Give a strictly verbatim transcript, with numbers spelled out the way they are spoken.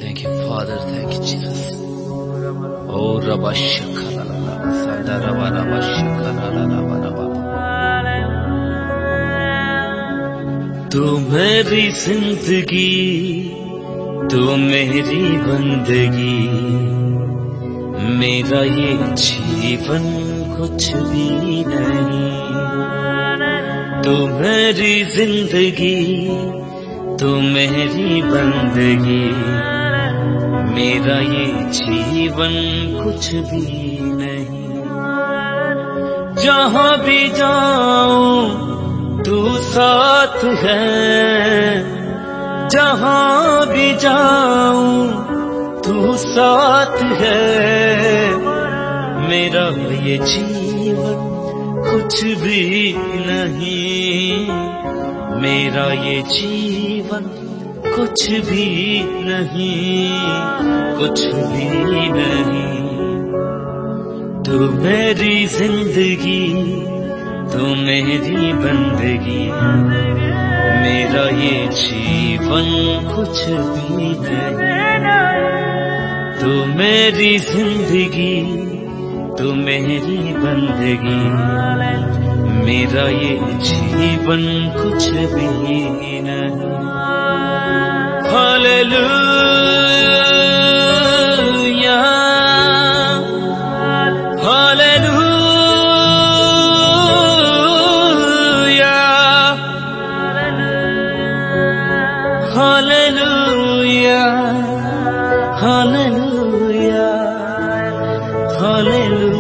Thank you, Father. Thank you, Jesus. Oh, Rabba Shakala, Sanda Rabba Rabba Shakala, Rabba Rabba. तू मेरी जिंदगी, तू मेरी बंदगी, मेरा ये जीवन कुछ भी नहीं। तू मेरी जिंदगी, तू मेरी बंदगी, मेरा ये जीवन कुछ भी नहीं। जहाँ भी जाऊं तू साथ है, जहाँ भी जाऊं तू साथ है। मेरा ये जीवन कुछ भी नहीं, मेरा ये जीवन कुछ भी नहीं, कुछ भी नहीं। तू मेरी जिंदगी, तू मेरी बंदगी, मेरा ये जीवन कुछ भी नहीं। तू मेरी जिंदगी, तू मेरी बंदगी, मेरा ये जीवन कुछ भी नहीं। Hallelujah, hallelujah, hallelujah, hallelujah, hallelujah.